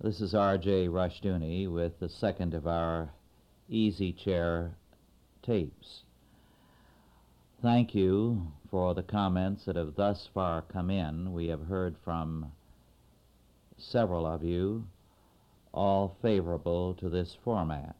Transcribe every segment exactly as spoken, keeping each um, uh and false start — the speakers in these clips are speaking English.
This is R J Rushdoony with the second of our Easy Chair tapes. Thank you for the comments that have thus far come in. We have heard from several of you, all favorable to this format.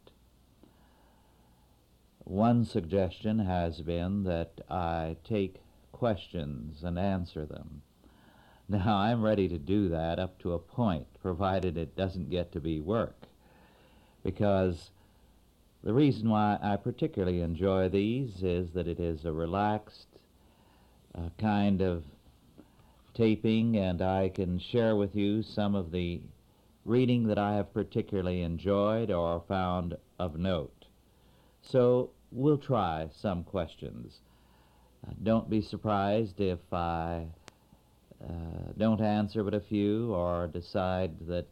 One suggestion has been that I take questions and answer them. Now, I'm ready to do that up to a point, provided it doesn't get to be work, because the reason why I particularly enjoy these is that it is a relaxed uh, kind of taping, and I can share with you some of the reading that I have particularly enjoyed or found of note. So we'll try some questions. Uh, don't be surprised if I uh, don't answer but a few or decide that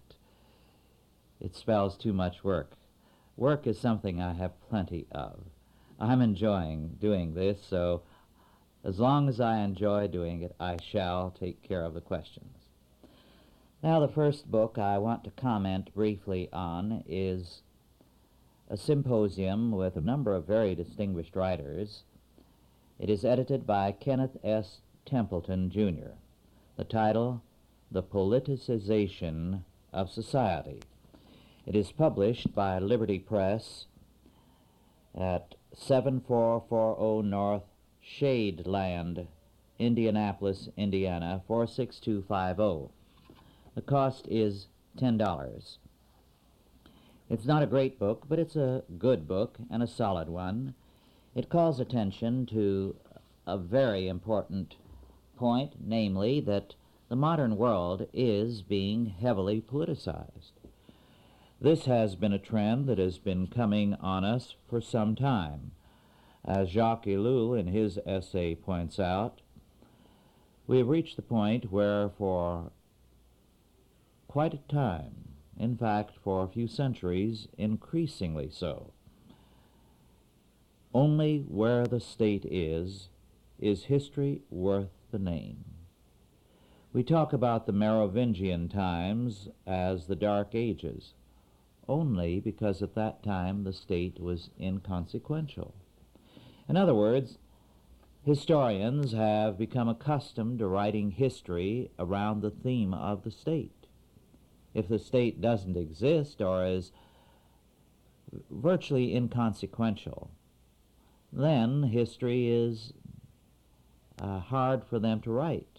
it spells too much work. Work is something I have plenty of. I'm enjoying doing this, so as long as I enjoy doing it, I shall take care of the questions. Now, the first book I want to comment briefly on is a symposium with a number of very distinguished writers. It is edited by Kenneth S. Templeton, Junior The title, The Politicization of Society. It is published by Liberty Press at seven four four zero North Shadeland, Indianapolis, Indiana, four six two five zero. The cost is ten dollars. It's not a great book, but it's a good book and a solid one. It calls attention to a very important point, namely that the modern world is being heavily politicized. This has been a trend that has been coming on us for some time. As Jacques Ellul in his essay points out, we have reached the point where for quite a time, in fact for a few centuries increasingly so, only where the state is, is history worth the name. We talk about the Merovingian times as the Dark Ages, only because at that time the state was inconsequential. In other words, historians have become accustomed to writing history around the theme of the state. If the state doesn't exist or is virtually inconsequential, then history is uh, hard for them to write.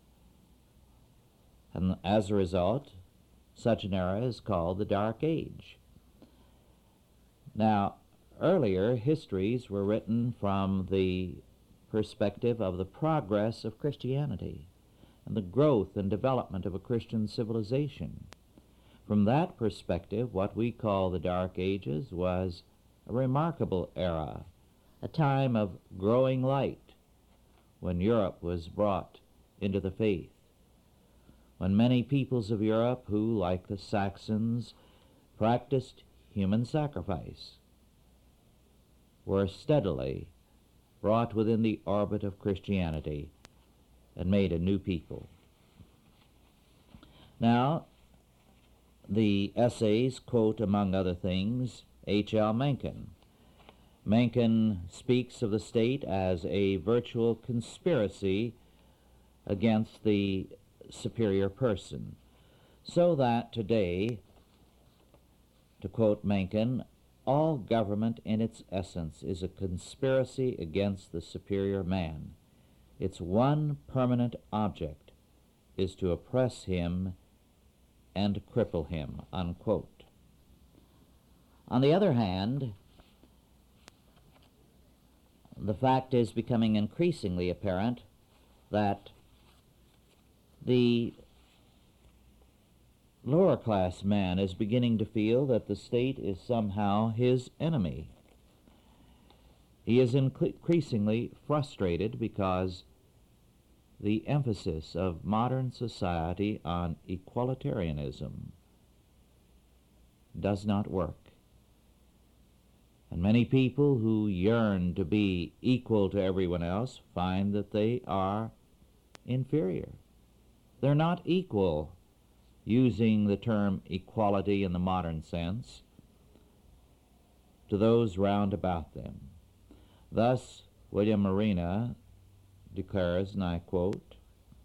And as a result, such an era is called the Dark Age. Now, earlier histories were written from the perspective of the progress of Christianity and the growth and development of a Christian civilization. From that perspective, what we call the Dark Ages was a remarkable era, a time of growing light, when Europe was brought into the faith, when many peoples of Europe who, like the Saxons, practiced human sacrifice, were steadily brought within the orbit of Christianity and made a new people. Now, the essays quote, among other things, H L Mencken. Mencken speaks of the state as a virtual conspiracy against the superior person, so that today, to quote Mencken, all government in its essence is a conspiracy against the superior man. Its one permanent object is to oppress him and cripple him, unquote. On the other hand, the fact is becoming increasingly apparent that the lower class man is beginning to feel that the state is somehow his enemy. He is increasingly frustrated because the emphasis of modern society on equalitarianism does not work. And many people who yearn to be equal to everyone else find that they are inferior. They're not equal using the term equality in the modern sense, to those round about them. Thus, William Marina declares, and I quote,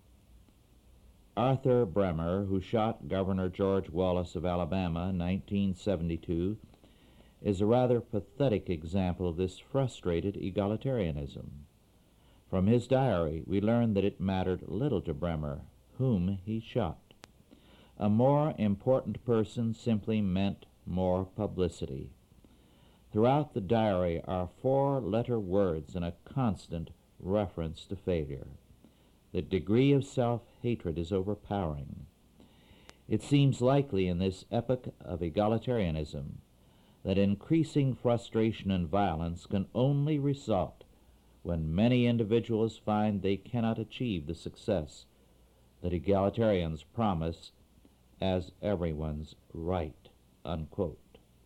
Arthur Bremer, who shot Governor George Wallace of Alabama in nineteen seventy-two, is a rather pathetic example of this frustrated egalitarianism. From his diary, we learn that it mattered little to Bremer whom he shot. A more important person simply meant more publicity. Throughout the diary are four-letter words and a constant reference to failure. The degree of self-hatred is overpowering. It seems likely in this epoch of egalitarianism that increasing frustration and violence can only result when many individuals find they cannot achieve the success that egalitarians promise as everyone's right, unquote.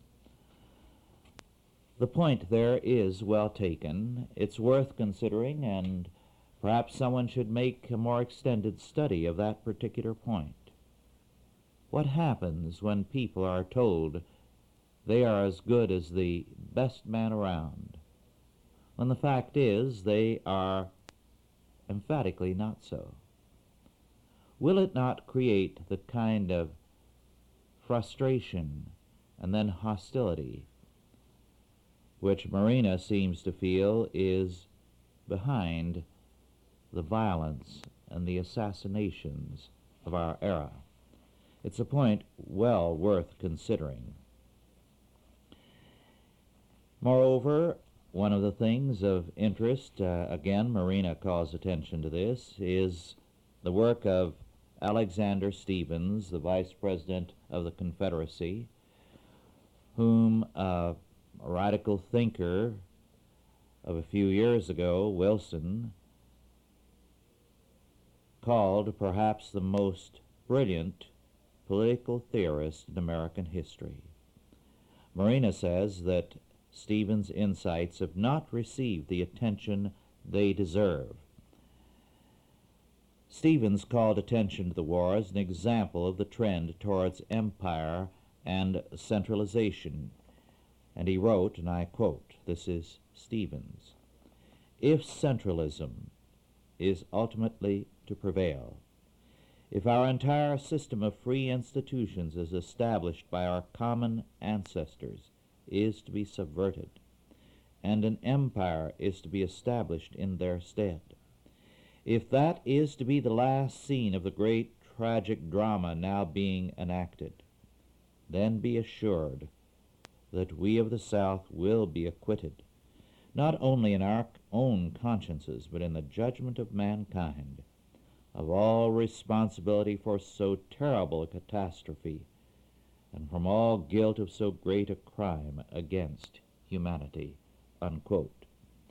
The point there is well taken. It's worth considering, and perhaps someone should make a more extended study of that particular point. What happens when people are told they are as good as the best man around, when the fact is they are emphatically not so? Will it not create the kind of frustration and then hostility which Marina seems to feel is behind the violence and the assassinations of our era? It's a point well worth considering. Moreover, one of the things of interest, uh, again, Marina calls attention to this, is the work of Alexander Stephens, the Vice President of the Confederacy, whom uh, a radical thinker of a few years ago, Wilson, called perhaps the most brilliant political theorist in American history. Marina says that Stephens' insights have not received the attention they deserve. Stephens called attention to the war as an example of the trend towards empire and centralization, and he wrote, and I quote, this is Stephens, "If centralism is ultimately to prevail, if our entire system of free institutions as established by our common ancestors is to be subverted, and an empire is to be established in their stead, if that is to be the last scene of the great tragic drama now being enacted, then be assured that we of the South will be acquitted, not only in our own consciences, but in the judgment of mankind, of all responsibility for so terrible a catastrophe, and from all guilt of so great a crime against humanity," unquote.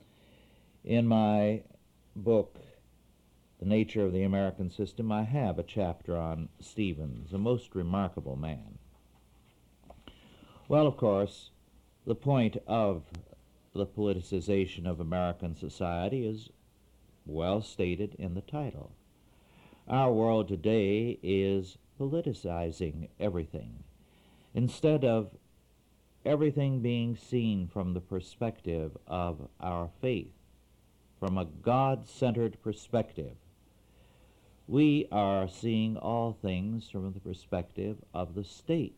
In my book, The Nature of the American System, I have a chapter on Stephens, a most remarkable man. Well, of course, the point of the politicization of American society is well stated in the title. Our world today is politicizing everything. Instead of everything being seen from the perspective of our faith, from a God-centered perspective, we are seeing all things from the perspective of the state.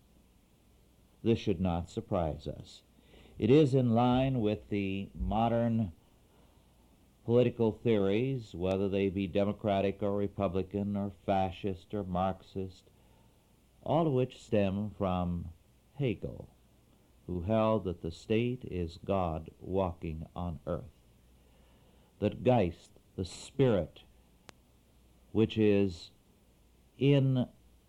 This should not surprise us. It is in line with the modern political theories, whether they be Democratic or Republican or fascist or Marxist, all of which stem from Hegel, who held that the state is God walking on earth, that Geist, the spirit which is in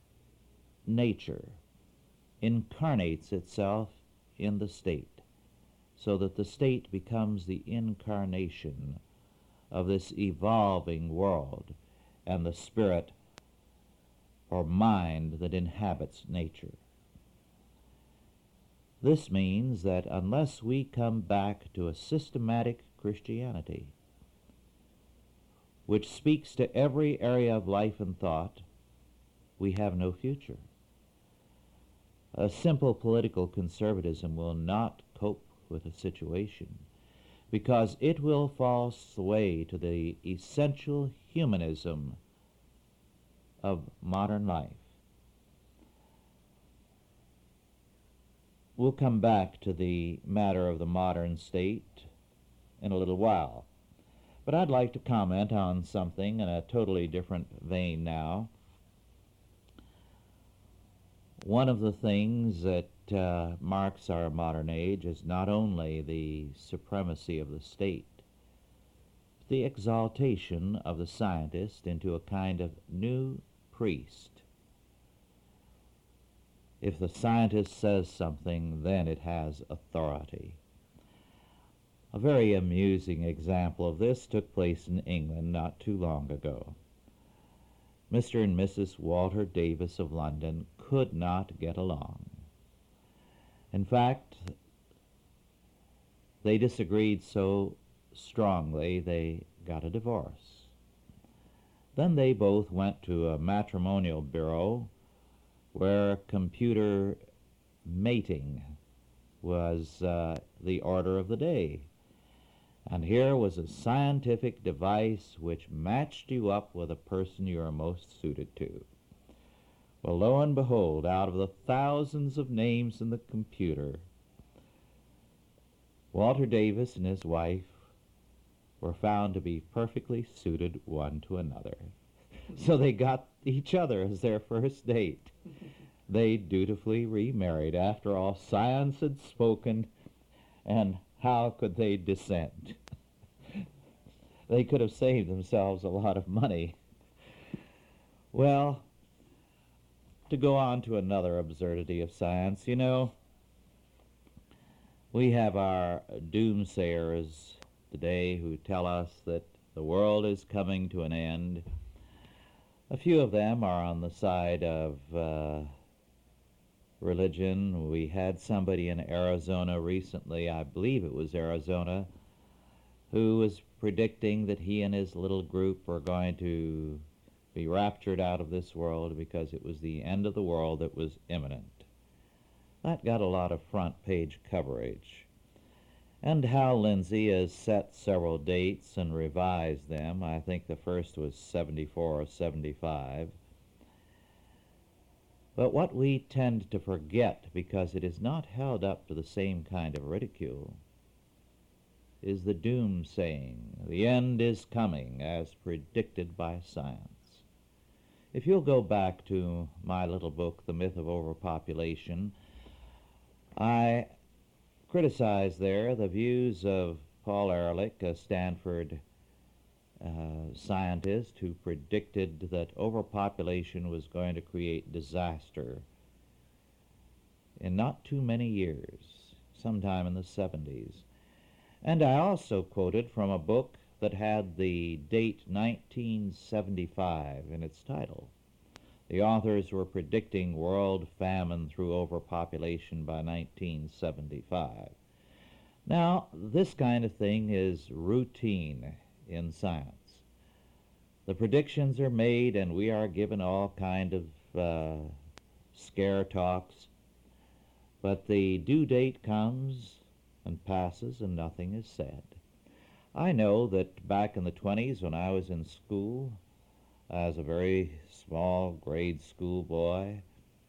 nature, incarnates itself in the state, so that the state becomes the incarnation of this evolving world and the spirit or mind that inhabits nature. This means that unless we come back to a systematic Christianity, which speaks to every area of life and thought, we have no future. A simple political conservatism will not cope with the situation because it will fall sway to the essential humanism of modern life. We'll come back to the matter of the modern state in a little while, but I'd like to comment on something in a totally different vein now. One of the things that uh, marks our modern age is not only the supremacy of the state, but the exaltation of the scientist into a kind of new priest. If the scientist says something, then it has authority. A very amusing example of this took place in England not too long ago. Mister and Missus Walter Davis of London could not get along. In fact, they disagreed so strongly they got a divorce. Then they both went to a matrimonial bureau where computer mating was uh, the order of the day. And here was a scientific device which matched you up with a person you are most suited to. Well, lo and behold, out of the thousands of names in the computer, Walter Davis and his wife were found to be perfectly suited one to another. So they got each other as their first date. They dutifully remarried. After all, science had spoken, and how could they dissent? They could have saved themselves a lot of money. Well, to go on to another absurdity of science, you know, we have our doomsayers today who tell us that the world is coming to an end. A few of them are on the side of uh, religion. We had somebody in Arizona recently, I believe it was Arizona, who was predicting that he and his little group were going to be raptured out of this world because it was the end of the world that was imminent. That got a lot of front page coverage. And Hal Lindsey has set several dates and revised them. I think the first was seventy-four or seventy-five. But what we tend to forget, because it is not held up to the same kind of ridicule, is the doomsaying. The end is coming, as predicted by science. If you'll go back to my little book, The Myth of Overpopulation, I criticize there the views of Paul Ehrlich, a Stanford uh, scientist who predicted that overpopulation was going to create disaster in not too many years, sometime in the seventies. And I also quoted from a book that had the date nineteen seventy-five in its title. The authors were predicting world famine through overpopulation by nineteen seventy-five. Now, this kind of thing is routine in science. The predictions are made and we are given all kind of uh, scare talks, but the due date comes and passes and nothing is said. I know that back in the twenties when I was in school, as a very small grade school boy,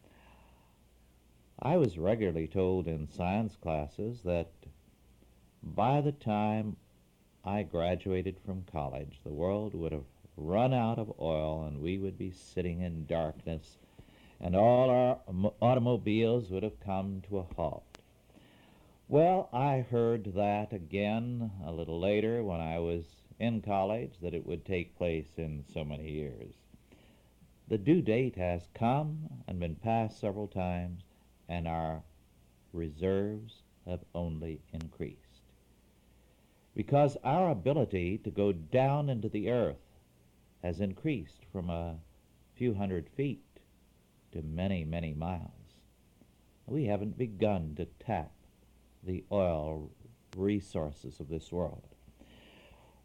I was regularly told in science classes that by the time I graduated from college, the world would have run out of oil and we would be sitting in darkness and all our automobiles would have come to a halt. Well, I heard that again a little later when I was in college, that it would take place in so many years. The due date has come and been passed several times, and our reserves have only increased. Because our ability to go down into the earth has increased from a few hundred feet to many, many miles. We haven't begun to tap the oil resources of this world.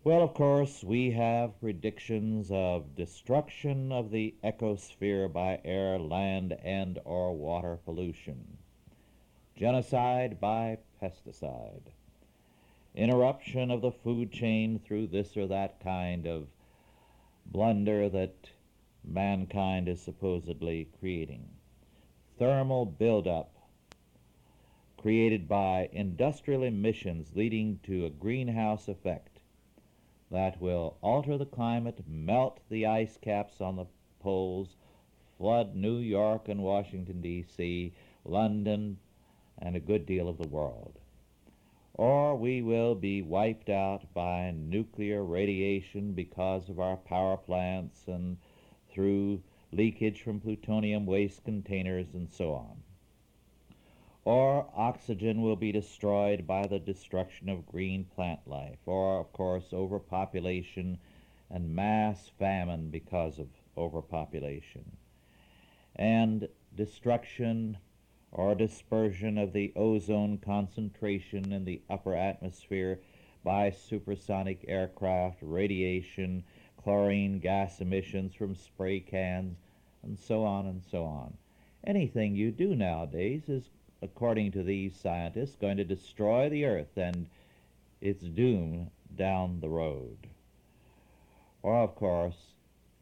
Well, of course, we have predictions of destruction of the ecosphere by air, land, and or water pollution, genocide by pesticide, interruption of the food chain through this or that kind of blunder that mankind is supposedly creating, thermal buildup created by industrial emissions leading to a greenhouse effect that will alter the climate, melt the ice caps on the poles, flood New York and Washington, D C, London, and a good deal of the world. Or we will be wiped out by nuclear radiation because of our power plants and through leakage from plutonium waste containers and so on. Or oxygen will be destroyed by the destruction of green plant life, or, of course, overpopulation and mass famine because of overpopulation, and destruction or dispersion of the ozone concentration in the upper atmosphere by supersonic aircraft, radiation, chlorine gas emissions from spray cans, and so on and so on. Anything you do nowadays is, according to these scientists, going to destroy the earth and its doom down the road. Or, of course,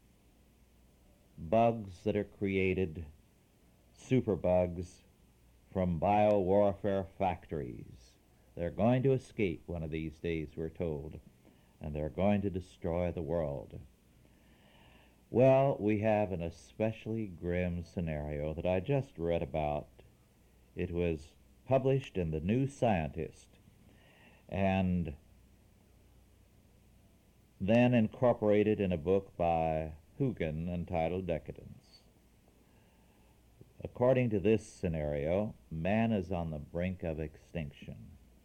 bugs that are created, superbugs, from biowarfare factories. They're going to escape one of these days, we're told, and they're going to destroy the world. Well, we have an especially grim scenario that I just read about. It was published in the New Scientist and then incorporated in a book by Hugin entitled Decadence. According to this scenario, man is on the brink of extinction.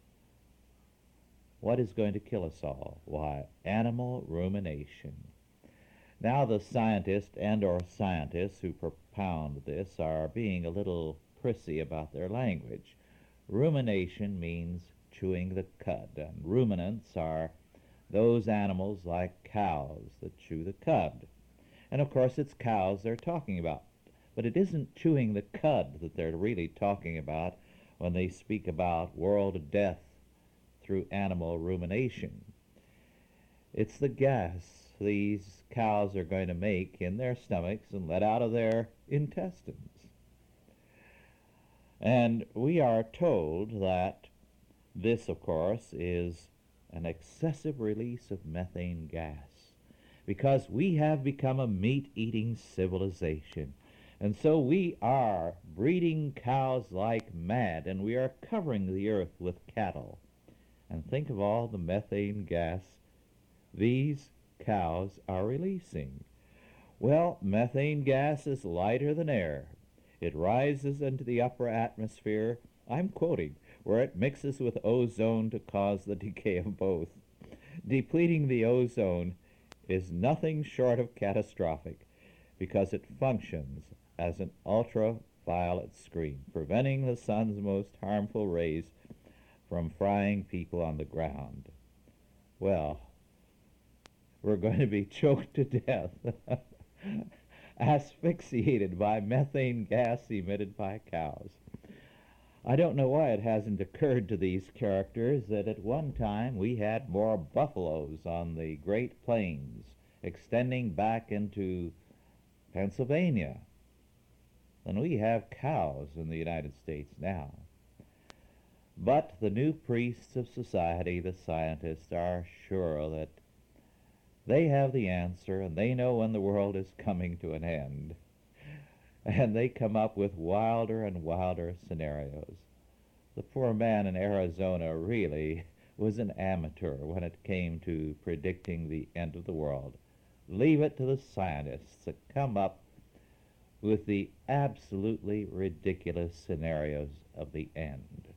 What is going to kill us all? Why, animal rumination. Now the scientists and or scientists who propound this are being a little prissy about their language. Rumination means chewing the cud, and ruminants are those animals like cows that chew the cud. And of course it's cows they're talking about. But it isn't chewing the cud that they're really talking about when they speak about world death through animal rumination. It's the gas these cows are going to make in their stomachs and let out of their intestines. And we are told that this, of course, is an excessive release of methane gas because we have become a meat-eating civilization. And so we are breeding cows like mad, and we are covering the earth with cattle. And think of all the methane gas these cows are releasing. Well, methane gas is lighter than air. It rises into the upper atmosphere, I'm quoting, where it mixes with ozone to cause the decay of both. Depleting the ozone is nothing short of catastrophic because it functions as an ultraviolet screen, preventing the sun's most harmful rays from frying people on the ground. Well, we're going to be choked to death, asphyxiated by methane gas emitted by cows. I don't know why it hasn't occurred to these characters that at one time we had more buffaloes on the Great Plains, extending back into Pennsylvania, than we have cows in the United States now. But the new priests of society, the scientists, are sure that they have the answer, and they know when the world is coming to an end. And they come up with wilder and wilder scenarios. The poor man in Arizona really was an amateur when it came to predicting the end of the world. Leave it to the scientists to come up with the absolutely ridiculous scenarios of the end.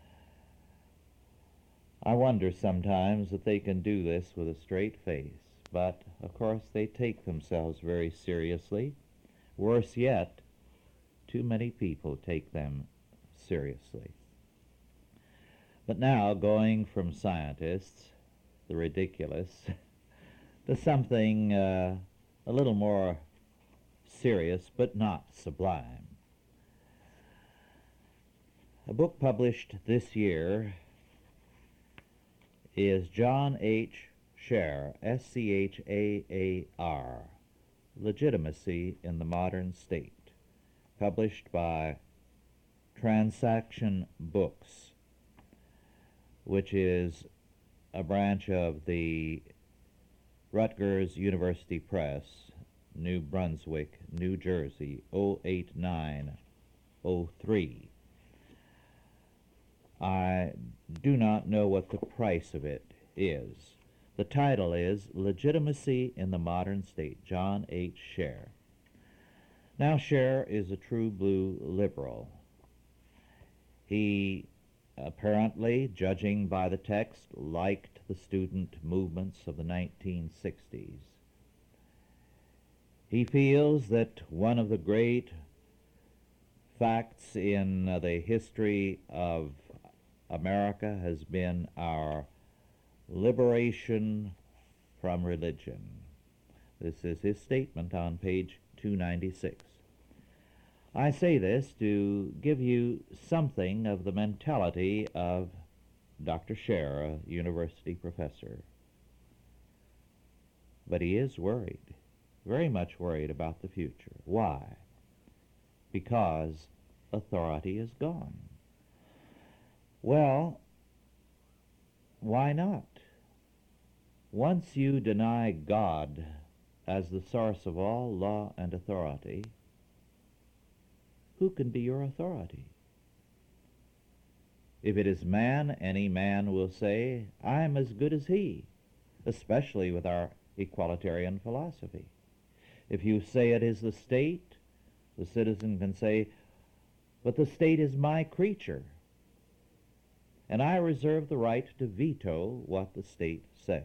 I wonder sometimes that they can do this with a straight face, but of course they take themselves very seriously. Worse yet, too many people take them seriously. But now, going from scientists the ridiculous, to something uh, a little more serious but not sublime. A book published this year is John H. Schaar, S C H A A R, Legitimacy in the Modern State, published by Transaction Books, which is a branch of the Rutgers University Press, New Brunswick, New Jersey, oh eight nine oh three. I do not know what the price of it is. The title is Legitimacy in the Modern State, John H. Schaar. Now, Schaar is a true blue liberal. He apparently, judging by the text, liked the student movements of the nineteen sixties. He feels that one of the great facts in uh, the history of America has been our liberation from religion. This is his statement on page two ninety-six. I say this to give you something of the mentality of Doctor Schaar, a university professor. But he is worried, very much worried about the future. Why? Because authority is gone. Well, why not? Once you deny God as the source of all law and authority, who can be your authority? If it is man, any man will say, I'm as good as he, especially with our equalitarian philosophy. If you say it is the state, the citizen can say, but the state is my creature, and I reserve the right to veto what the state says.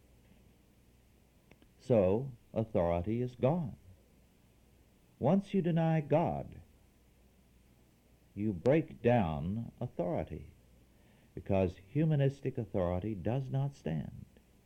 So, authority is gone. Once you deny God, you break down authority, because humanistic authority does not stand.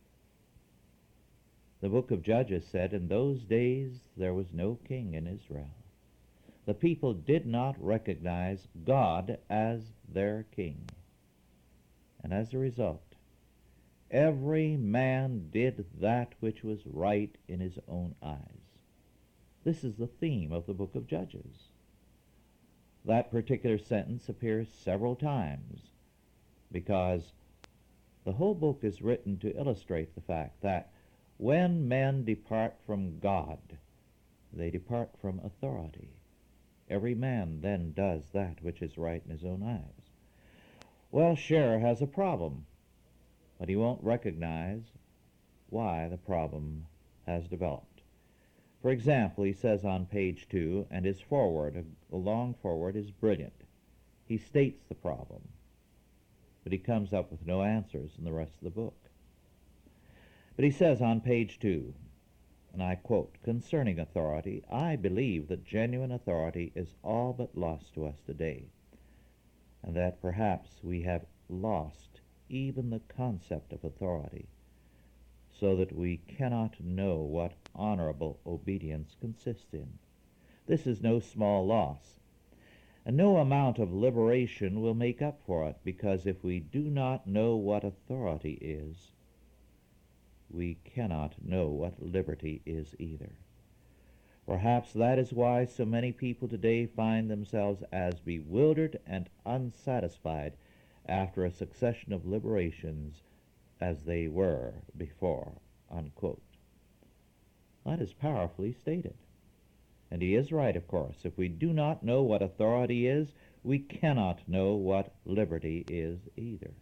The book of Judges said, in those days there was no king in Israel. The people did not recognize God as their king. And as a result, every man did that which was right in his own eyes. This is the theme of the book of Judges. That particular sentence appears several times because the whole book is written to illustrate the fact that when men depart from God, they depart from authority. Every man then does that which is right in his own eyes. Well, Schaar has a problem, but he won't recognize why the problem has developed. For example, he says on page two, and his foreword, a long foreword, is brilliant. He states the problem, but he comes up with no answers in the rest of the book. But he says on page two, and I quote, concerning authority, I believe that genuine authority is all but lost to us today, and that perhaps we have lost even the concept of authority, so that we cannot know what honorable obedience consists in. This is no small loss, and no amount of liberation will make up for it, because if we do not know what authority is, we cannot know what liberty is either. Perhaps that is why so many people today find themselves as bewildered and unsatisfied after a succession of liberations as they were before, unquote. That is powerfully stated. And he is right, of course. If we do not know what authority is, we cannot know what liberty is either.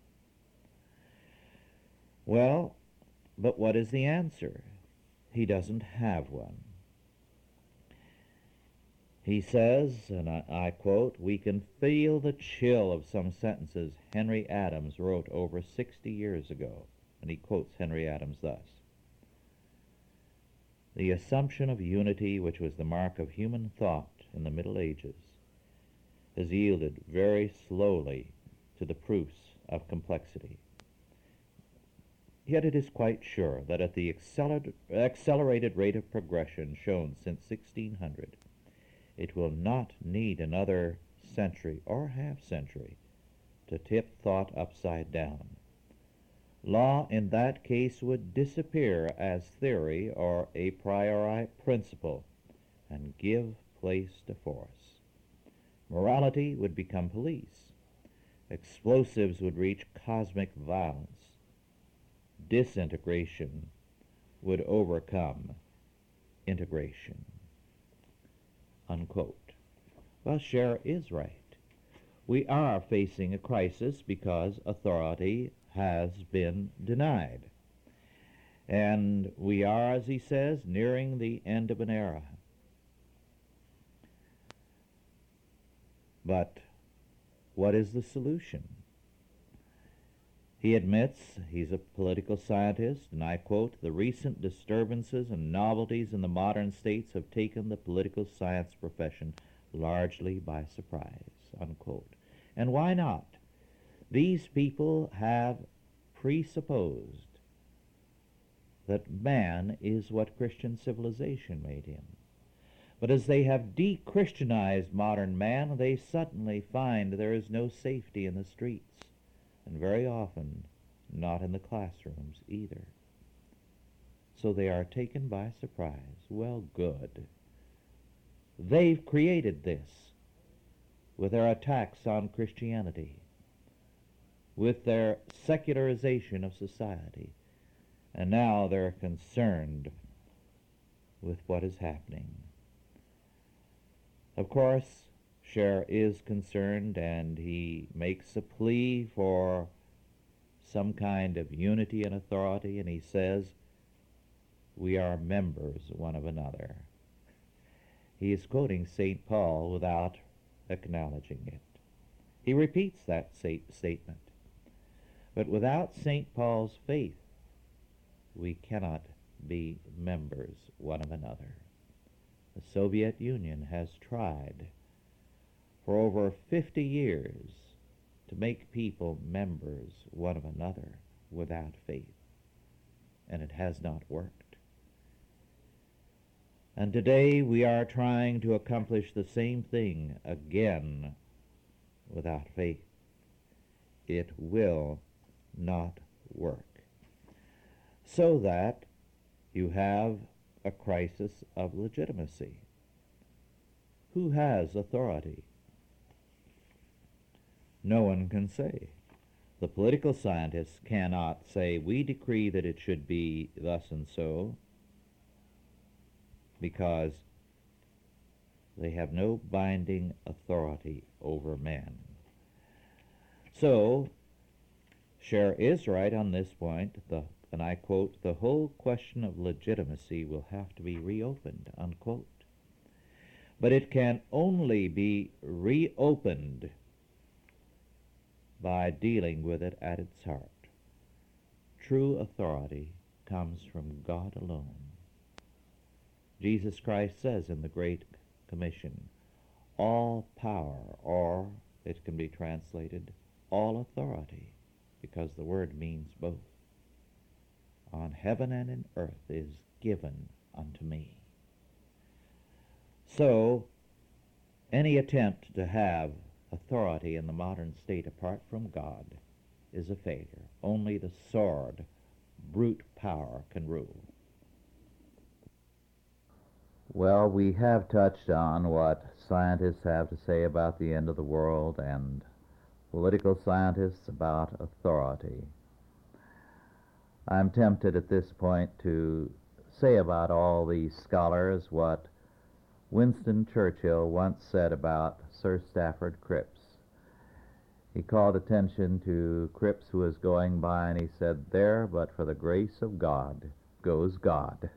Well, but what is the answer? He doesn't have one. He says, and I, I quote, we can feel the chill of some sentences Henry Adams wrote over sixty years ago. And he quotes Henry Adams thus. The assumption of unity, which was the mark of human thought in the Middle Ages, has yielded very slowly to the proofs of complexity. Yet it is quite sure that at the acceler- accelerated rate of progression shown since sixteen hundred, it will not need another century or half-century to tip thought upside down. Law in that case would disappear as theory or a priori principle and give place to force. Morality would become police. Explosives would reach cosmic violence. Disintegration would overcome integration. Unquote. Well, Scher is right. We are facing a crisis because authority has been denied. And we are, as he says, nearing the end of an era. But what is the solution? He admits, he's a political scientist, and I quote, "The recent disturbances and novelties in the modern states have taken the political science profession largely by surprise," unquote. And why not? These people have presupposed that man is what Christian civilization made him. But as they have de-Christianized modern man, they suddenly find there is no safety in the streets, and very often not in the classrooms either. So they are taken by surprise. Well, good. They've created this with their attacks on Christianity, with their secularization of society, and now they're concerned with what is happening. Of course, Scher is concerned, and he makes a plea for some kind of unity and authority, and he says, we are members one of another. He is quoting Saint Paul without acknowledging it. He repeats that statement. But without Saint Paul's faith, we cannot be members one of another. The Soviet Union has tried for over fifty years to make people members one of another without faith, and it has not worked. And today we are trying to accomplish the same thing again without faith. It will not work. So that you have a crisis of legitimacy. Who has authority? No one can say. The political scientists cannot say, we decree that it should be thus and so, because they have no binding authority over men. So, Scher is right on this point, the, and I quote, "The whole question of legitimacy will have to be reopened," unquote. But it can only be reopened by dealing with it at its heart. True authority comes from God alone. Jesus Christ says in the Great Commission, all power, or it can be translated, all authority, because the word means both, on heaven and in earth is given unto me. So, any attempt to have authority in the modern state apart from God is a failure. Only the sword, brute power, can rule. Well, we have touched on what scientists have to say about the end of the world and political scientists about authority. I'm tempted at this point to say about all these scholars what Winston Churchill once said about Sir Stafford Cripps. He called attention to Cripps, who was going by, and he said, "There, but for the grace of God, goes God."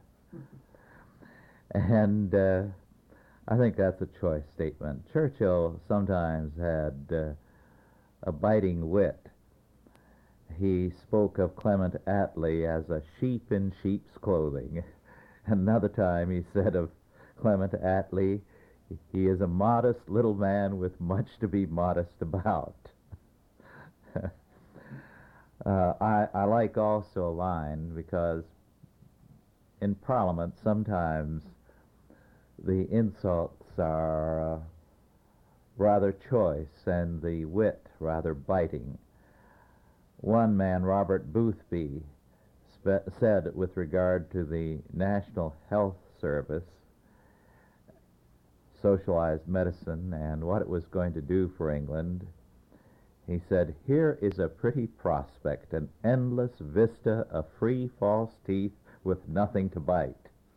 And uh, I think that's a choice statement. Churchill sometimes had uh, a biting wit. He spoke of Clement Attlee as a sheep in sheep's clothing. Another time he said of Clement Attlee, he is a modest little man with much to be modest about. Uh, I, I like also a line because in Parliament sometimes the insults are uh, rather choice and the wit rather biting. One man, Robert Boothby, spe- said with regard to the National Health Service, socialized medicine, and what it was going to do for England, he said, "Here is a pretty prospect, an endless vista of free false teeth with nothing to bite."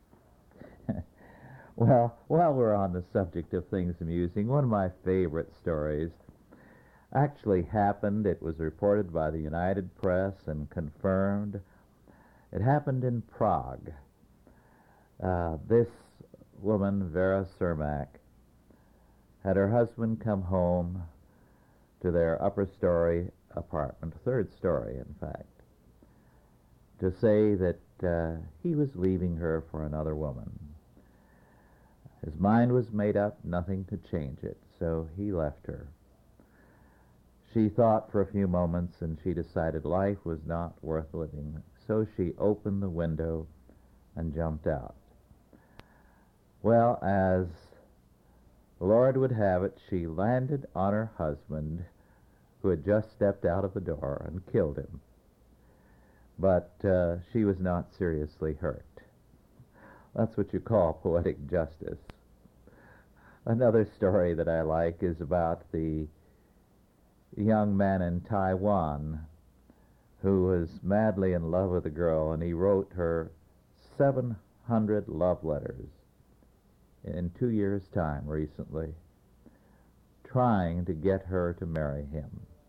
Well, while we're on the subject of things amusing, one of my favorite stories actually happened. It was reported by the United Press and confirmed. It happened in Prague. Uh, this woman, Vera Cermak, had her husband come home to their upper story apartment, third story in fact, to say that uh, he was leaving her for another woman. His mind was made up, nothing could change it, so he left her. She thought for a few moments, and she decided life was not worth living, so she opened the window and jumped out. Well, as the Lord would have it, she landed on her husband, who had just stepped out of the door, and killed him. But uh, she was not seriously hurt. That's what you call poetic justice. Another story that I like is about the young man in Taiwan who was madly in love with a girl, and he wrote her seven hundred love letters in two years' time recently, trying to get her to marry him.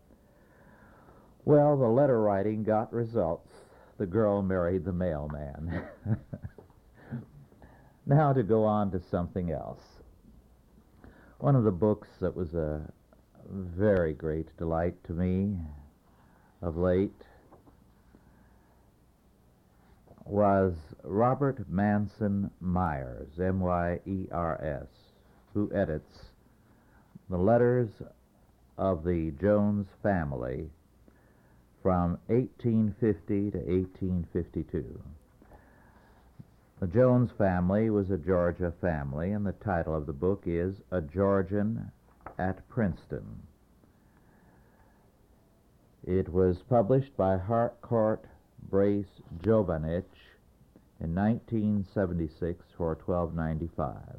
Well, the letter writing got results. The girl married the mailman. Now to go on to something else. One of the books that was a very great delight to me of late was Robert Manson Myers, M Y E R S, who edits the letters of the Jones family from eighteen fifty to eighteen fifty-two. The Jones family was a Georgia family, and the title of the book is A Georgian at Princeton. It was published by Harcourt Brace Jovanich in nineteen seventy-six for twelve ninety-five.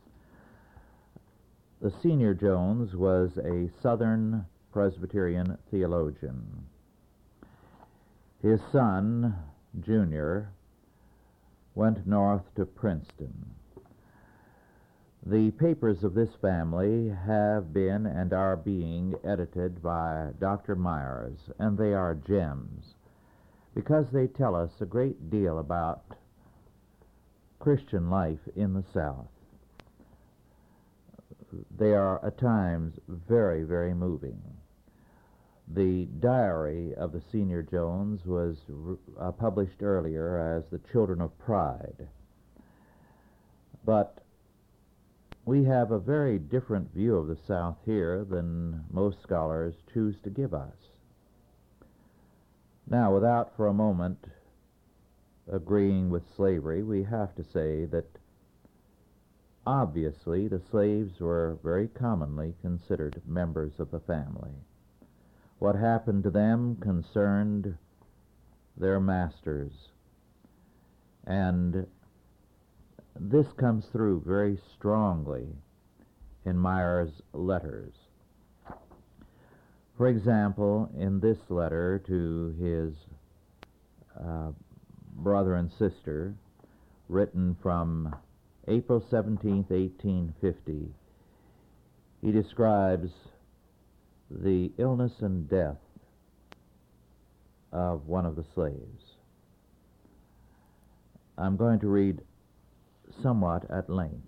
The senior Jones was a Southern Presbyterian theologian. His son, Junior, went north to Princeton. The papers of this family have been and are being edited by Doctor Myers, and they are gems because they tell us a great deal about Christian life in the South. They are at times very, very moving. The diary of the senior Jones was uh, published earlier as The Children of Pride. But we have a very different view of the South here than most scholars choose to give us. Now, without for a moment agreeing with slavery, we have to say that obviously the slaves were very commonly considered members of the family. What happened to them concerned their masters, and this comes through very strongly in Myers' letters. For example, in this letter to his uh, brother and sister, written from April seventeenth, eighteen fifty, he describes the illness and death of one of the slaves. I'm going to read somewhat at length.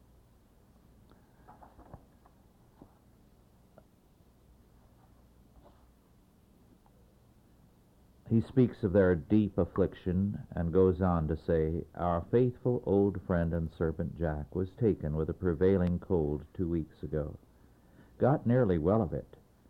He speaks of their deep affliction and goes on to say, "Our faithful old friend and servant Jack was taken with a prevailing cold two weeks ago. Got nearly well of it,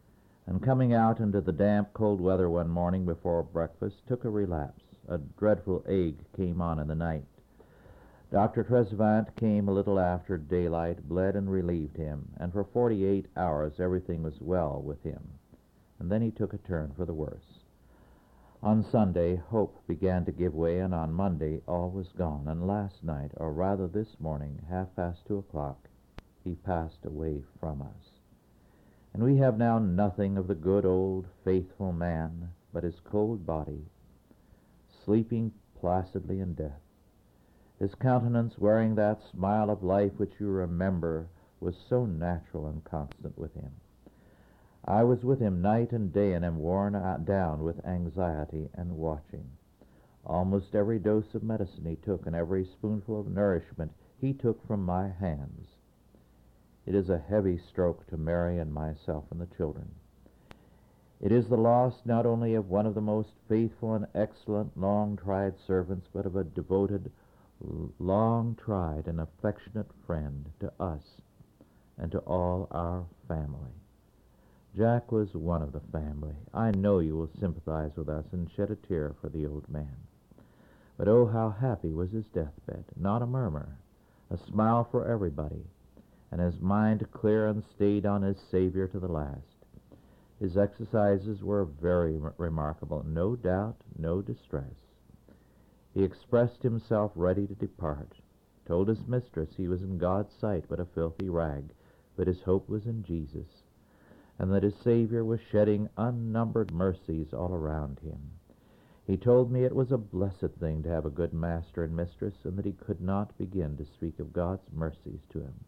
and coming out into the damp, cold weather one morning before breakfast, took a relapse. A dreadful ague came on in the night. Doctor Tresvant came a little after daylight, bled and relieved him, and for forty-eight hours everything was well with him. And then he took a turn for the worse. On Sunday, hope began to give way, and on Monday all was gone. And last night, or rather this morning, half past two o'clock, he passed away from us. And we have now nothing of the good old faithful man, but his cold body, sleeping placidly in death. His countenance, wearing that smile of life which you remember, was so natural and constant with him. I was with him night and day, and am worn down with anxiety and watching. Almost every dose of medicine he took, and every spoonful of nourishment he took from my hands. It is a heavy stroke to Mary and myself and the children. It is the loss not only of one of the most faithful and excellent long-tried servants, but of a devoted, long-tried and affectionate friend to us and to all our family. Jack was one of the family. I know you will sympathize with us and shed a tear for the old man. But oh, how happy was his deathbed. Not a murmur, a smile for everybody, and his mind clear and stayed on his Savior to the last. His exercises were very remarkable, no doubt, no distress. He expressed himself ready to depart, told his mistress he was in God's sight but a filthy rag, but his hope was in Jesus, and that his Savior was shedding unnumbered mercies all around him. He told me it was a blessed thing to have a good master and mistress, and that he could not begin to speak of God's mercies to him.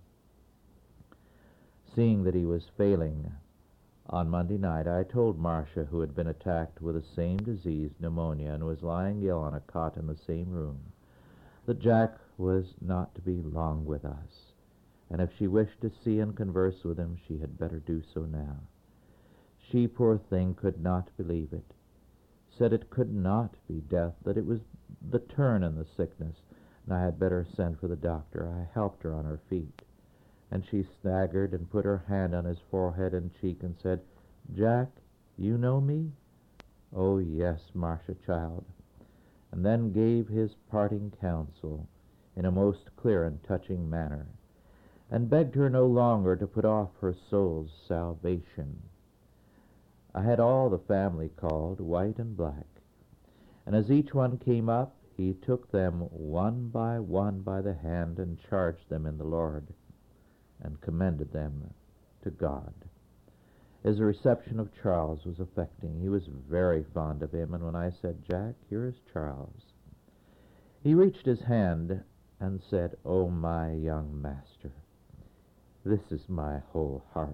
Seeing that he was failing on Monday night, I told Marcia, who had been attacked with the same disease, pneumonia, and was lying ill on a cot in the same room, that Jack was not to be long with us, and if she wished to see and converse with him, she had better do so now. She, poor thing, could not believe it, said it could not be death, that it was the turn in the sickness, and I had better send for the doctor. I helped her on her feet, and she staggered and put her hand on his forehead and cheek and said, "Jack, you know me?" "Oh, yes, Marcia, child," and then gave his parting counsel in a most clear and touching manner, and begged her no longer to put off her soul's salvation. I had all the family called, white and black, and as each one came up, he took them one by one by the hand and charged them in the Lord, and commended them to God. His reception of Charles was affecting. He was very fond of him, and when I said, "Jack, here is Charles," he reached his hand and said, "Oh, my young master, this is my whole heart."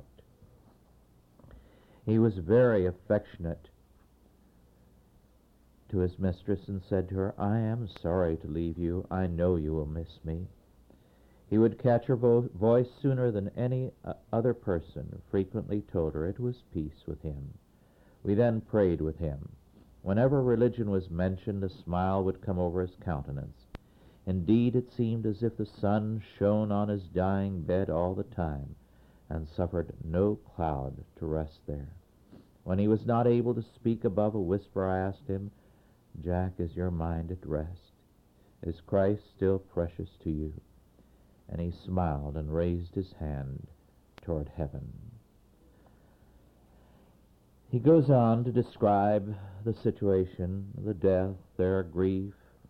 He was very affectionate to his mistress and said to her, "I am sorry to leave you. I know you will miss me." He would catch her vo- voice sooner than any uh, other person, frequently told her it was peace with him. We then prayed with him. Whenever religion was mentioned, a smile would come over his countenance. Indeed, it seemed as if the sun shone on his dying bed all the time, and suffered no cloud to rest there. When he was not able to speak above a whisper, I asked him, "Jack, is your mind at rest? Is Christ still precious to you?" And he smiled and raised his hand toward heaven. He goes on to describe the situation, the death, their grief,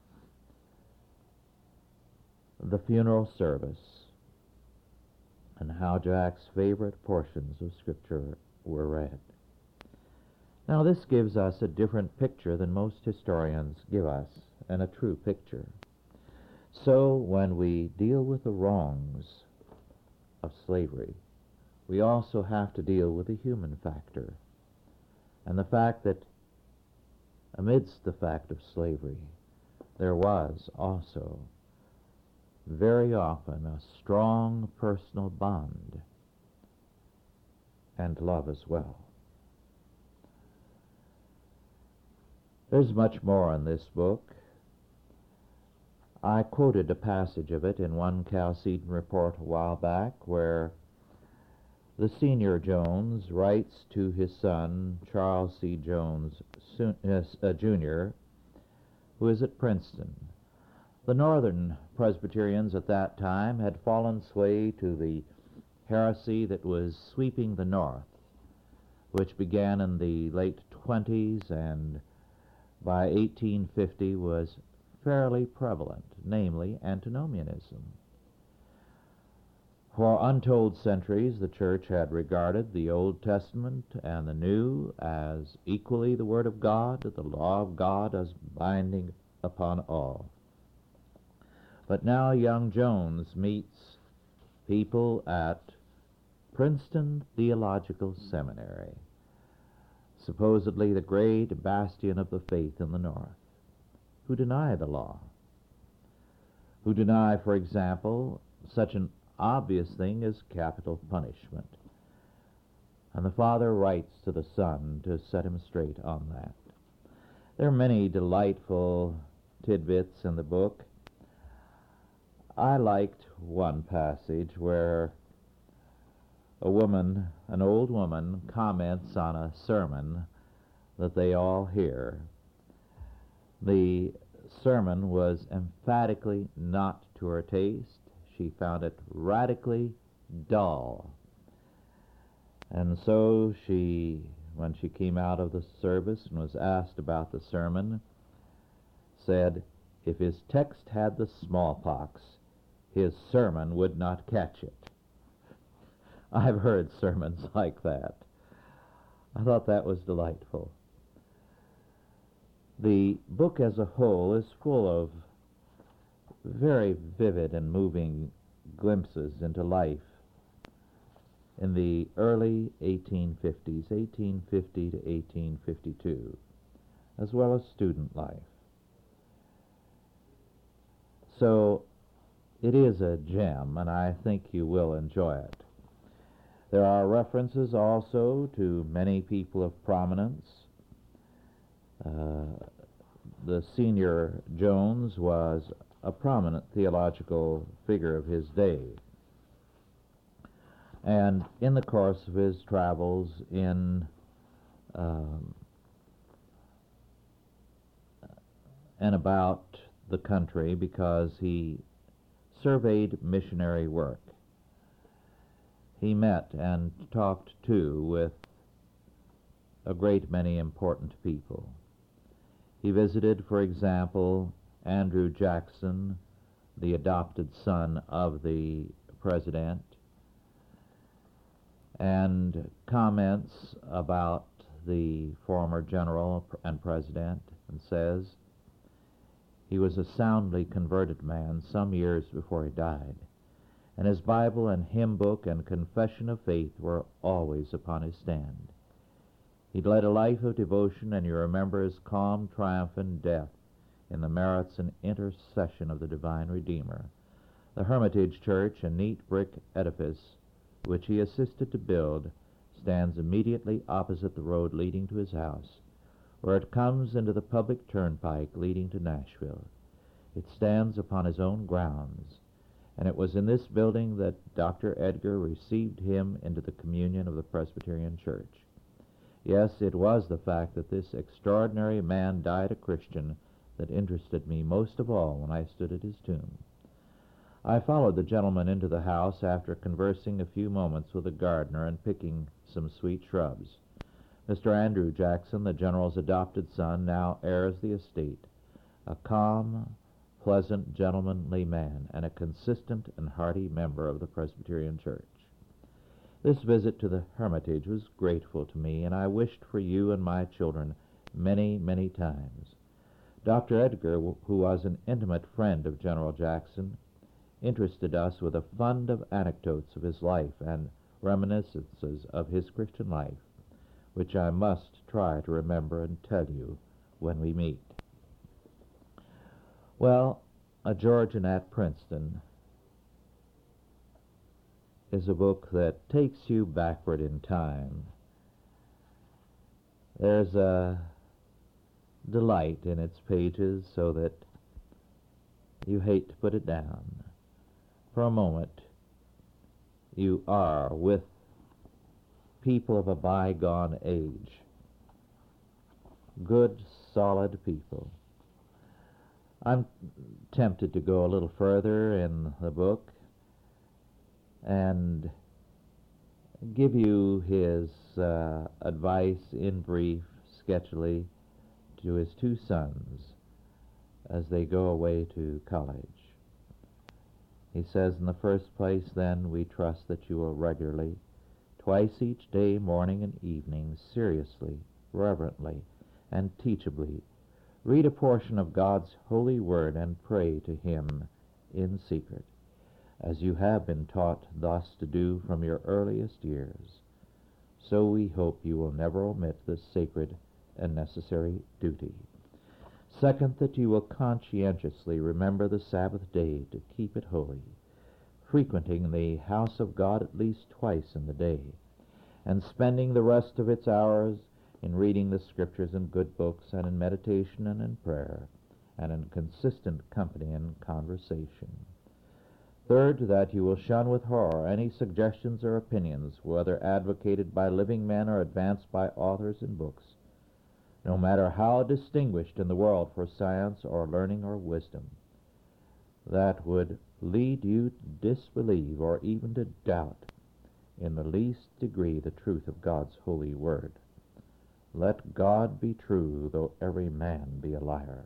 the funeral service, and how Jack's favorite portions of Scripture were read. Now, this gives us a different picture than most historians give us, and a true picture. So, when we deal with the wrongs of slavery, we also have to deal with the human factor, and the fact that amidst the fact of slavery, there was also very often a strong personal bond and love as well. There's much more in this book. I quoted a passage of it in one Chalcedon report a while back where The senior Jones writes to his son, Charles C. Jones uh, Junior, who is at Princeton. The Northern Presbyterians at that time had fallen sway to the heresy that was sweeping the North, which began in the late twenties and by eighteen fifty was fairly prevalent, namely antinomianism. For untold centuries, the Church had regarded the Old Testament and the New as equally the Word of God, the law of God as binding upon all. But now young Jones meets people at Princeton Theological Seminary, supposedly the great bastion of the faith in the North, who deny the law, who deny, for example, such an obvious thing as capital punishment. And the father writes to the son to set him straight on that. There are many delightful tidbits in the book. I liked one passage where a woman, an old woman, comments on a sermon that they all hear. The sermon was emphatically not to her taste. She found it radically dull. And so she, when she came out of the service and was asked about the sermon, said, if his text had the smallpox, his sermon would not catch it. I've heard sermons like that. I thought that was delightful. The book as a whole is full of very vivid and moving glimpses into life in the early eighteen fifties, eighteen fifty to eighteen fifty-two, as well as student life. So it is a gem, and I think you will enjoy it. There are references also to many people of prominence. Uh, the senior Jones was a prominent theological figure of his day. And in the course of his travels in um, and about the country, because he surveyed missionary work, he met and talked too with a great many important people. He visited, for example, Andrew Jackson, the adopted son of the president, and comments about the former general and president, and says he was a soundly converted man some years before he died, and his Bible and hymn book and confession of faith were always upon his stand. He'd led a life of devotion, and you remember his calm triumph in death in the merits and intercession of the divine Redeemer. The Hermitage Church, a neat brick edifice which he assisted to build, stands immediately opposite the road leading to his house, where it comes into the public turnpike leading to Nashville. It stands upon his own grounds, and it was in this building that Doctor Edgar received him into the communion of the Presbyterian Church. Yes, it was the fact that this extraordinary man died a Christian that interested me most of all when I stood at his tomb. I followed the gentleman into the house after conversing a few moments with the gardener and picking some sweet shrubs. Mister Andrew Jackson, the general's adopted son, now heirs the estate, a calm, pleasant, gentlemanly man, and a consistent and hearty member of the Presbyterian Church. This visit to the Hermitage was grateful to me, and I wished for you and my children many, many times. Doctor Edgar, who was an intimate friend of General Jackson, interested us with a fund of anecdotes of his life and reminiscences of his Christian life, which I must try to remember and tell you when we meet. Well, A Georgian at Princeton is a book that takes you backward in time. There's a delight in its pages so that you hate to put it down. For a moment, you are with people of a bygone age. Good, solid people. I'm tempted to go a little further in the book and give you his uh, advice in brief, sketchily, to his two sons as they go away to college. He says, in the first place, then, we trust that you will regularly, twice each day, morning and evening, seriously, reverently, and teachably, read a portion of God's holy word and pray to him in secret, as you have been taught thus to do from your earliest years. So we hope you will never omit this sacred and necessary duty. Second, that you will conscientiously remember the Sabbath day to keep it holy, frequenting the house of God at least twice in the day, and spending the rest of its hours in reading the Scriptures and good books, and in meditation and in prayer, and in consistent company and conversation. Third, that you will shun with horror any suggestions or opinions, whether advocated by living men or advanced by authors in books, no matter how distinguished in the world for science or learning or wisdom, that would lead you to disbelieve or even to doubt in the least degree the truth of God's holy word. Let God be true, though every man be a liar.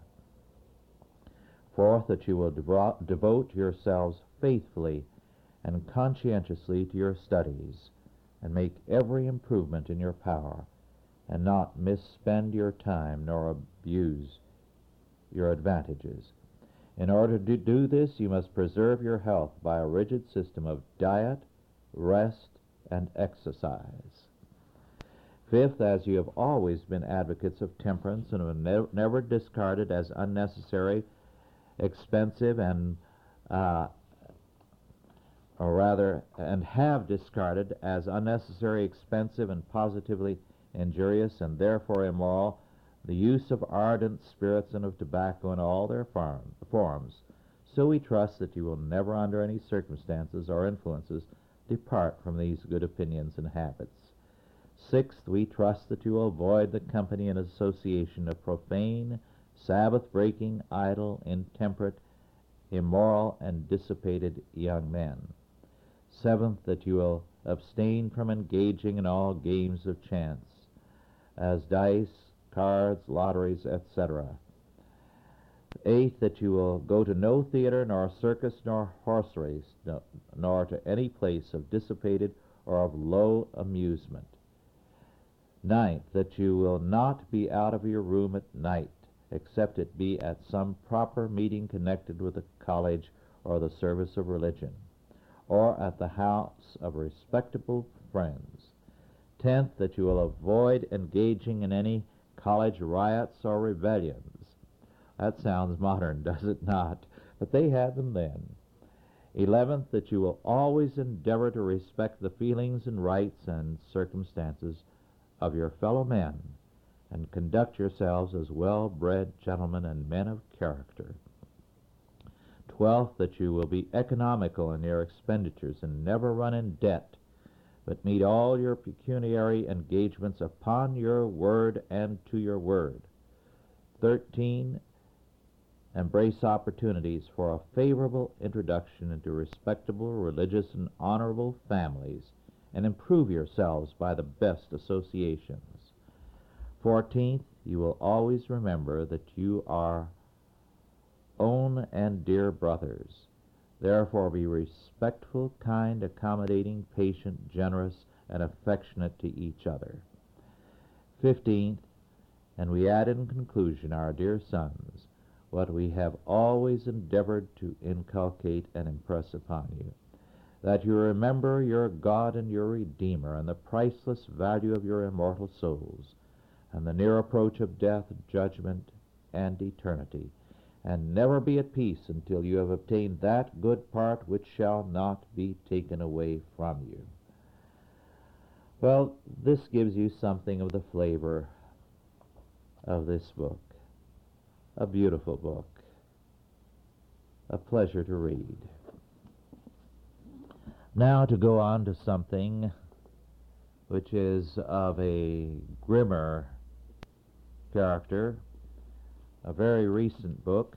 Fourth, that you will devo- devote yourselves faithfully and conscientiously to your studies, and make every improvement in your power, and not misspend your time nor abuse your advantages. In order to do this, you must preserve your health by a rigid system of diet, rest, and exercise. Fifth, as you have always been advocates of temperance and have ne- never discarded as unnecessary, expensive, and uh, or rather, and have discarded as unnecessary, expensive, and positively injurious, and therefore immoral, the use of ardent spirits and of tobacco in all their farm, forms, so we trust that you will never, under any circumstances or influences, depart from these good opinions and habits. Sixth, we trust that you will avoid the company and association of profane, Sabbath-breaking, idle, intemperate, immoral, and dissipated young men. Seventh, that you will abstain from engaging in all games of chance, as dice, cards, lotteries, et cetera. Eighth, that you will go to no theater, nor circus, nor horse race, no, nor to any place of dissipated or of low amusement. Ninth, that you will not be out of your room at night, except it be at some proper meeting connected with the college or the service of religion, or at the house of respectable friends. Tenth, that you will avoid engaging in any college riots or rebellions. That sounds modern, does it not? But they had them then. Eleventh, that you will always endeavor to respect the feelings and rights and circumstances of your fellow men, and conduct yourselves as well-bred gentlemen and men of character. Twelfth, that you will be economical in your expenditures and never run in debt, but meet all your pecuniary engagements upon your word and to your word. Thirteen, embrace opportunities for a favorable introduction into respectable, religious, and honorable families, and improve yourselves by the best associations. Fourteenth, you will always remember that you are own and dear brothers. Therefore be respectful, kind, accommodating, patient, generous, and affectionate to each other. Fifteenth, and we add in conclusion, our dear sons, what we have always endeavored to inculcate and impress upon you, that you remember your God and your Redeemer, and the priceless value of your immortal souls, and the near approach of death, judgment, and eternity, and never be at peace until you have obtained that good part which shall not be taken away from you. Well, this gives you something of the flavor of this book. A beautiful book, a pleasure to read. Now to go on to something which is of a grimmer character. A very recent book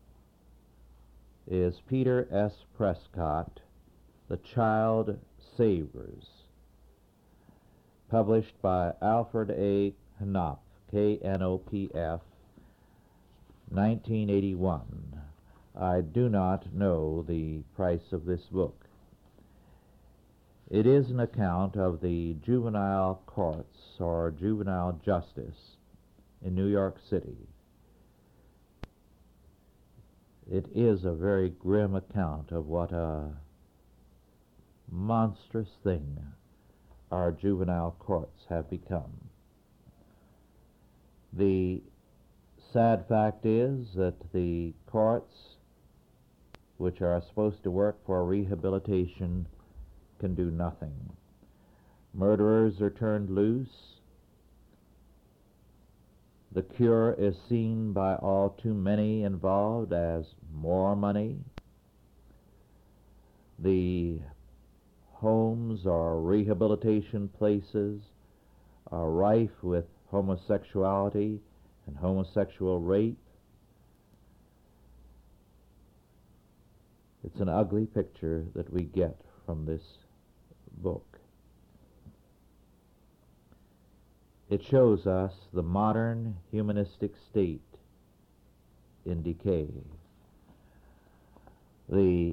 is Peter S. Prescott, The Child Savers, published by Alfred A. Knopf, K N O P F, nineteen eighty-one. I do not know the price of this book. It is an account of the juvenile courts or juvenile justice in New York City. It is a very grim account of what a monstrous thing our juvenile courts have become. The sad fact is that the courts, which are supposed to work for rehabilitation, can do nothing. Murderers are turned loose. The cure is seen by all too many involved as more money. The homes or rehabilitation places are rife with homosexuality and homosexual rape. It's an ugly picture that we get from this book. It shows us the modern humanistic state in decay. The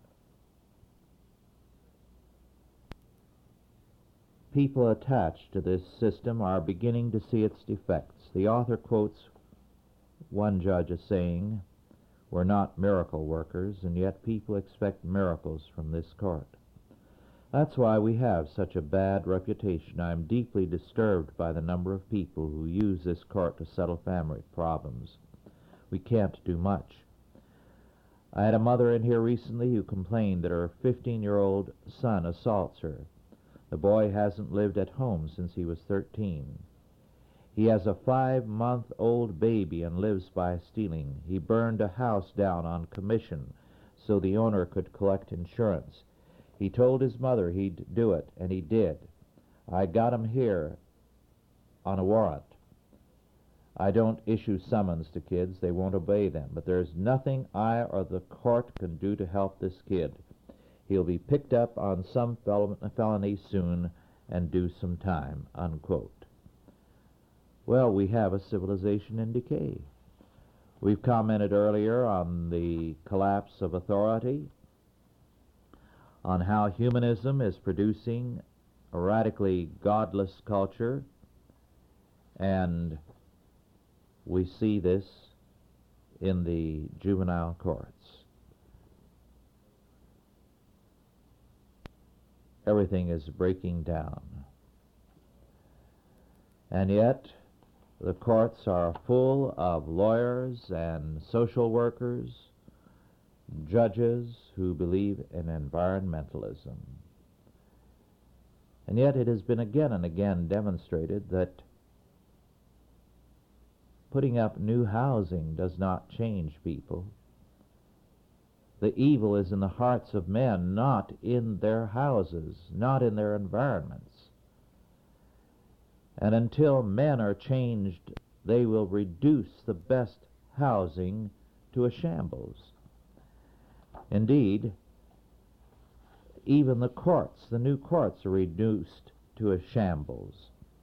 people attached to this system are beginning to see its defects. The author quotes one judge as saying, "We're not miracle workers, and yet people expect miracles from this court." That's why we have such a bad reputation. I'm deeply disturbed by the number of people who use this court to settle family problems. We can't do much. I had a mother in here recently who complained that her fifteen-year-old son assaults her. The boy hasn't lived at home since he was thirteen. He has a five-month-old baby and lives by stealing. He burned a house down on commission so the owner could collect insurance. He told his mother he'd do it, and he did. I got him here on a warrant. I don't issue summons to kids. They won't obey them. But there's nothing I or the court can do to help this kid. He'll be picked up on some fel- felony soon and do some time," unquote. Well, we have a civilization in decay. We've commented earlier on the collapse of authority, on how humanism is producing a radically godless culture, and we see this in the juvenile courts. Everything is breaking down. And yet, the courts are full of lawyers and social workers, judges who believe in environmentalism. And yet it has been again and again demonstrated that putting up new housing does not change people. The evil is in the hearts of men, not in their houses, not in their environments. And until men are changed, they will reduce the best housing to a shambles. Indeed, even the courts, the new courts, are reduced to a shambles.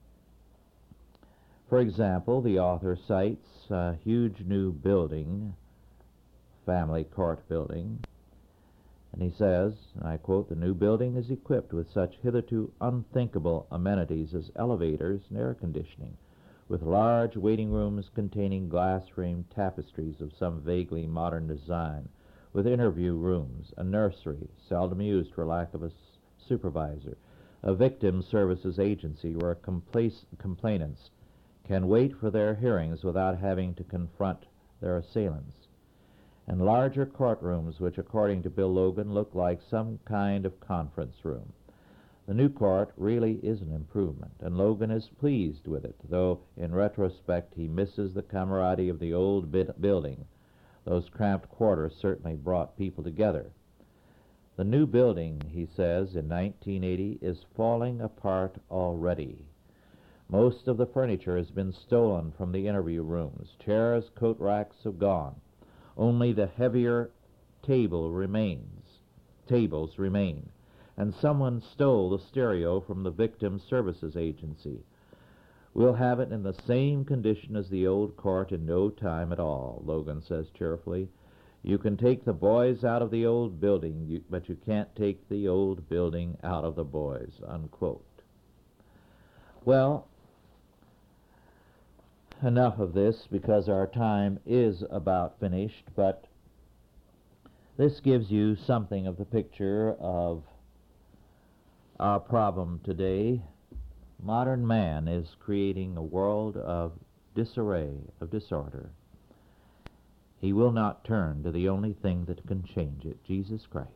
For example, the author cites a huge new building, family court building, and he says, and I quote, "The new building is equipped with such hitherto unthinkable amenities as elevators and air conditioning, with large waiting rooms containing glass-framed tapestries of some vaguely modern design, with interview rooms, a nursery, seldom used for lack of a s- supervisor, a victim services agency where complac- complainants can wait for their hearings without having to confront their assailants, and larger courtrooms which, according to Bill Logan, look like some kind of conference room. The new court really is an improvement, and Logan is pleased with it, though in retrospect he misses the camaraderie of the old bit building. Those cramped quarters certainly brought people together. The new building, he says, in nineteen eighty is falling apart already. Most of the furniture has been stolen from the interview rooms. Chairs, coat racks have gone. Only the heavier table remains. Tables remain. And someone stole the stereo from the Victim Services Agency. We'll have it in the same condition as the old court in no time at all, Logan says cheerfully. You can take the boys out of the old building, you, but you can't take the old building out of the boys, unquote. Well, enough of this because our time is about finished, but this gives you something of the picture of our problem today. Modern man is creating a world of disarray, of disorder. He will not turn to the only thing that can change it, Jesus Christ.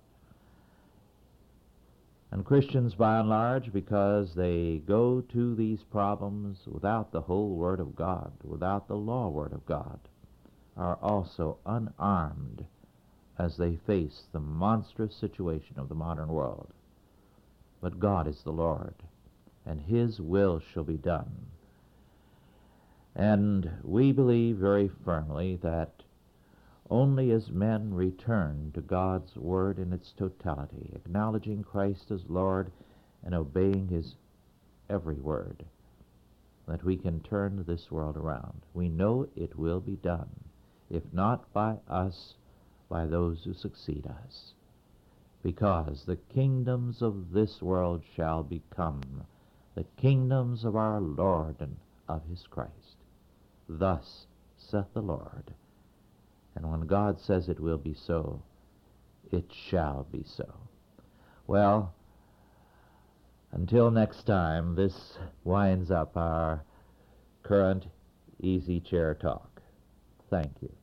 And Christians, by and large, because they go to these problems without the whole Word of God, without the law Word of God, are also unarmed as they face the monstrous situation of the modern world. But God is the Lord, and His will shall be done. And we believe very firmly that only as men return to God's Word in its totality, acknowledging Christ as Lord and obeying His every word, that we can turn this world around. We know it will be done, if not by us, by those who succeed us, because the kingdoms of this world shall become the kingdoms of our Lord and of His Christ. Thus saith the Lord. And when God says it will be so, it shall be so. Well, until next time, this winds up our current Easy Chair Talk. Thank you.